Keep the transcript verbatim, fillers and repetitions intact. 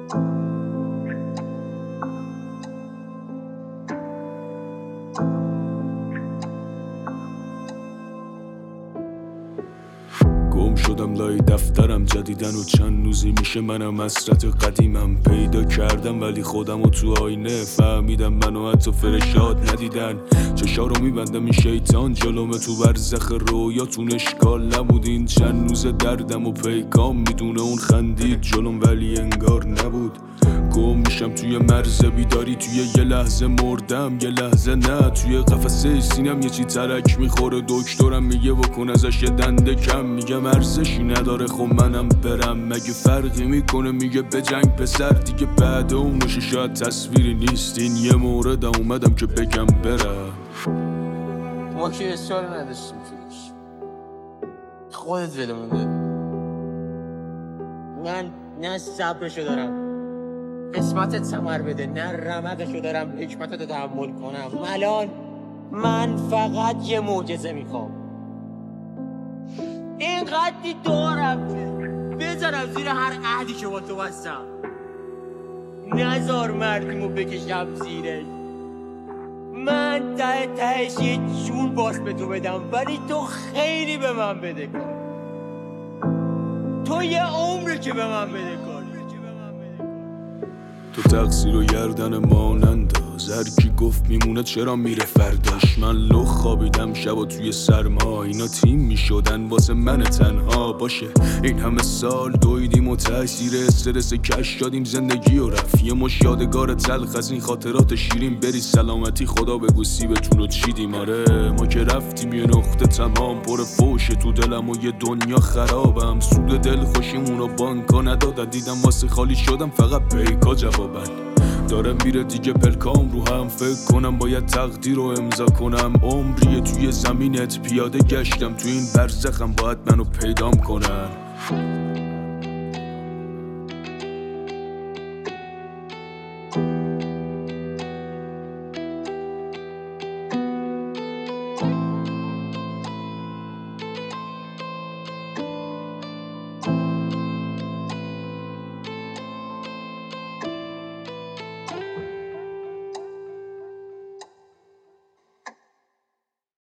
گم شدم لای دفترم جدیدن و چند روزی میشه منم حسرت قدیمم پیدا کردم، ولی خودم و تو آینه فهمیدم منو حتی فرشاد ندیدن. چشا رو میبندم این شیطان جلومه، تو برزخ رویاتون اشکال نبود. این چند روز دردم و پیکام میدونه اون خندید جلوم ولی انگار نبود. گم میشم توی مرز بیداری، توی یه لحظه مردم یه لحظه نه. توی قفسه سینم یه چی ترک میخوره، دکترم میگه بکن ازش یه دنده کم. میگم ارزشی نداره خب منم برم، مگه فرقی میکنه؟ میگه به جنگ پسر دیگه بعد اونش شاید تصویری نیست. این یه موردم اومدم که بگم برم. ما که اصرار نداشتیم توش، خودت ولمون دادی. من نه صبرشو دارم قسمتت ثمر بده، نه رمقشو دارم حکمتت تحمل کنم. الان من فقط یه معجزه میخوام، این قدی دارم که بذارم زیر هر عهدی که با تو بستم. نزار مردیمو بکشم زیرش. من ته تهش یه جون باز به تو بدم، ولی تو خیلی به من بده کن. تو یه عمری که به من بده کن. تو تقصیر و گردن ما ننداز، هر کی گفت میمونه چرا میره فرداش. من لخ خوابیدم شب و توی سرما، اینا تیم میشدن واسه من تنها. باشه این همه سال دویدیم و تاثیر استرس کش دادیم زندگی و رفت. یه مش یادگار تلخ از این خاطرات شیرین، بری سلامتی خدا بگو سیبتون رو چیدیم. آره ما که رفتیم یه نقطه تمام، پر فوشه تو دلم و یه دنیا خرابم. سود دل خوشیمونو بانکا ندادن، دیدم واسه خالی شدم فقط پیکا جوابن. داره میره دیگه پلکام رو هم، فکر کنم باید تقدیر رو امضا کنم. عمریه توی زمینت پیاده گشتم، تو این برزخم باید منو پیدام کنن.